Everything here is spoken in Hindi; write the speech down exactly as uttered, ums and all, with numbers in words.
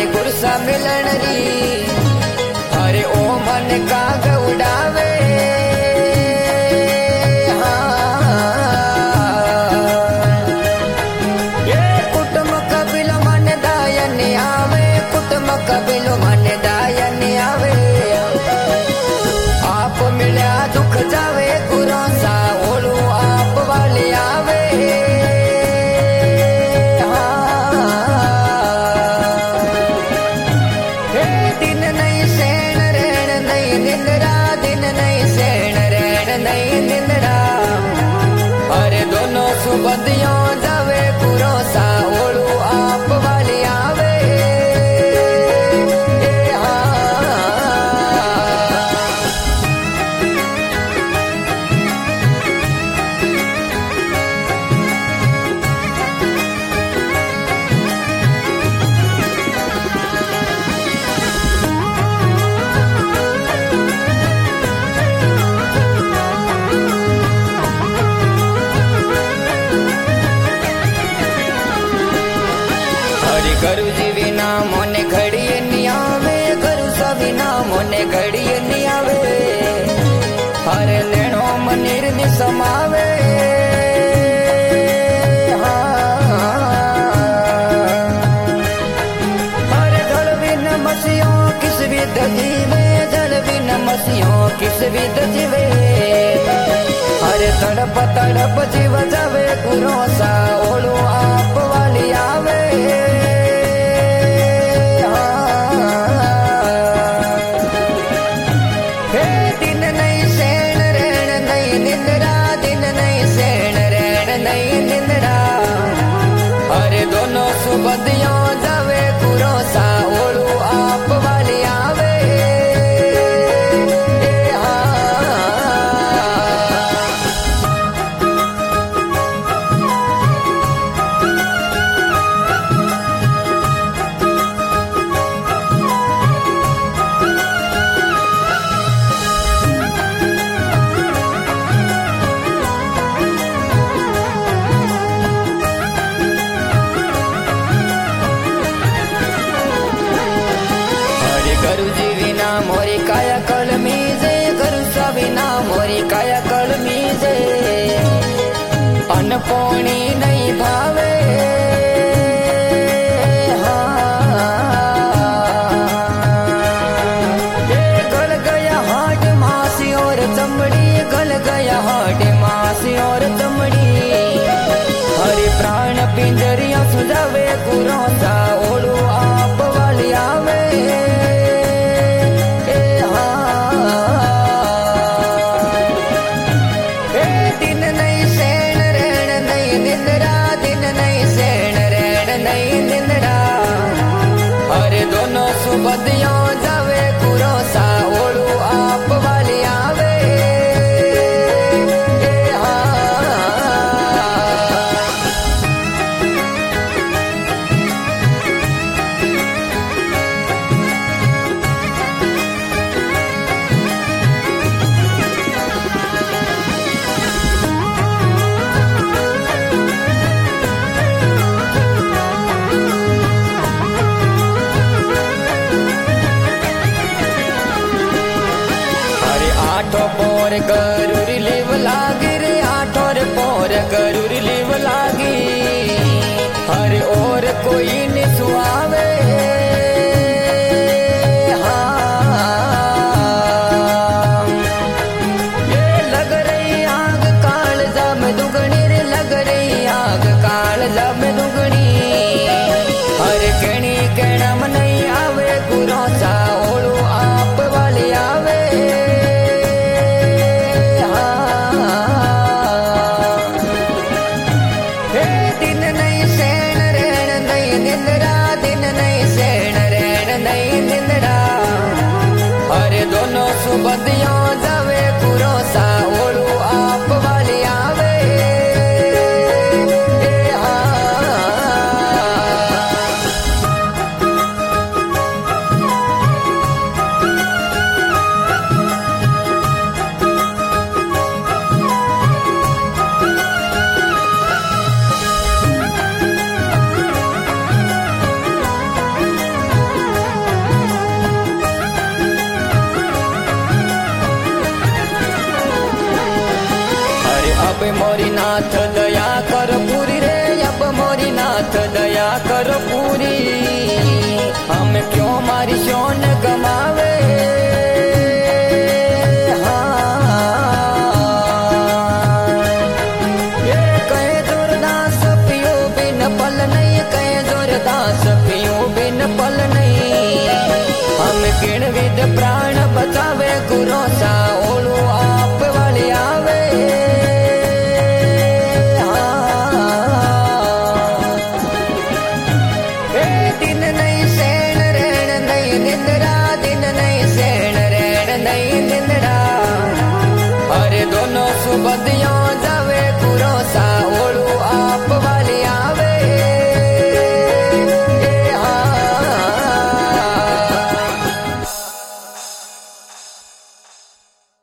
गुरसा मिलन री। अरे ओ मन काग उड़ावे कबिलो मन दायन आवे। आप मिल्या दुख जावे गुरो सा ओलू आप वाले आवे। हे दिन नहीं सेण रेण नहीं निंदरा, दिन नहीं सेण रेण नहीं निंदरा। अरे दोनों सुबंधियों जावे गुरो सा ओलू आप वाले आवे। गुरु जी बिना मोने घड़िए नहीं आवे, गुरु सा बिना मोने घड़िए नहीं आवे। हर लेनो मनीर नि समावे। हर जल बिन मसियों किस भी दजीवे, जल बिन मसियों किस भी दजीवे। हर तड़प तड़प जीव जावे गुरु सा ओलू आप वाली आवे। दोनों सुबंधियों जावे गुरो सा ओलू आप वाली आवे। गुरु जी बिना मोरी काया कलमी जे, गुरु सा बिना मोरी काया कलमी जे। अनपोणी नहीं भावे गल गया हाट मासी और चमड़ी, गल गया हाट मासी और चमड़ी। हरि प्राण पिंजरिया सुझावे गुरु सा ओलू आप वाली आवे। दोनों सुबंधियों जावे गुरो सा ओलू आप वाली आवे। आठो पोर गरुर लिव लागी रे, आठो रे पोर गरुर लिव लागी। हर और कोई न सुहावे। ये लग रही आग काल जम दुगनी रे, लग रही आग काल जम दुगनी। हर कहनी कहना मन नहीं आवे गुरो सा ओलू आप वाली आवे। दिन मोरी